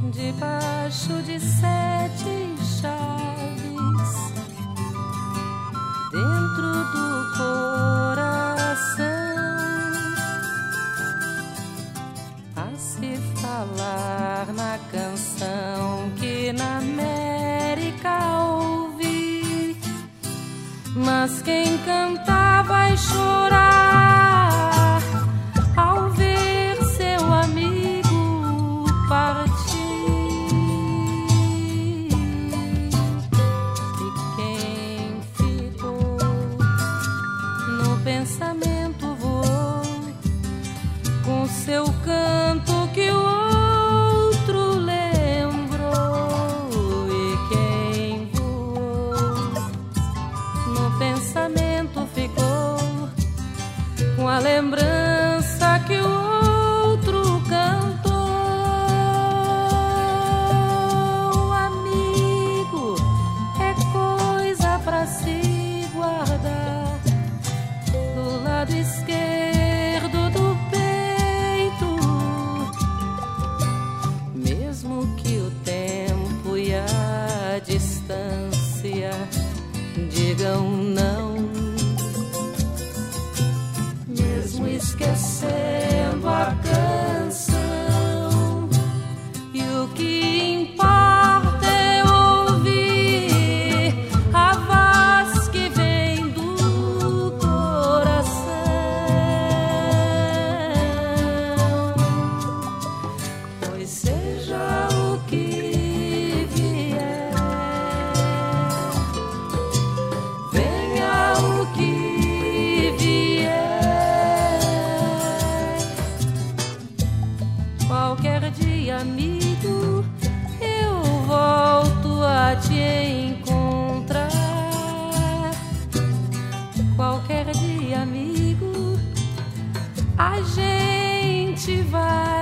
debaixo de 7 chaves, dentro do coração, a se falar na canção que na América ouvi, mas quem canta vai chorar ao ver seu amigo partir. E quem ficou no pensamento voou com seu canto que o outro lembrou. E quem voou no pensamento ficou com a lembrança que o outro cantou. Amigo é coisa pra se guardar do lado esquerdo do peito, mesmo que o tempo e a distância digam não, mesmo esquecendo a canção, e o que importa é ouvir a voz que vem do coração. Pois seja o que vier, venha o que vier, qualquer dia, amigo, eu volto a te encontrar. Qualquer dia, amigo, a gente vai